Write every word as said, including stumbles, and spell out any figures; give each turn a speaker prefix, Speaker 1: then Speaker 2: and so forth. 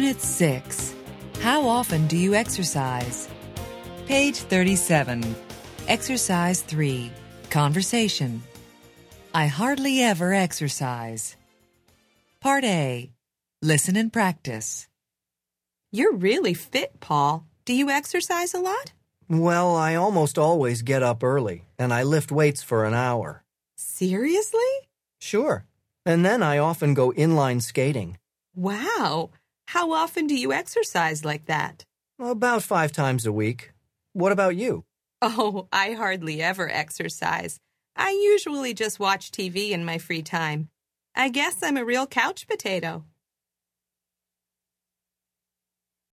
Speaker 1: Unit six. How often do you exercise? Page thirty-seven. Exercise three. Conversation. I hardly ever exercise. Part A. Listen and practice.
Speaker 2: You're really fit, Paul. Do you exercise a lot?
Speaker 3: Well, I almost always get up early, and I lift weights for an hour.
Speaker 2: Seriously?
Speaker 3: Sure. And then I often go inline skating.
Speaker 2: Wow. How often do you exercise like that?
Speaker 3: About five times a week. What about you?
Speaker 2: Oh, I hardly ever exercise. I usually just watch T V in my free time. I guess I'm a real couch potato.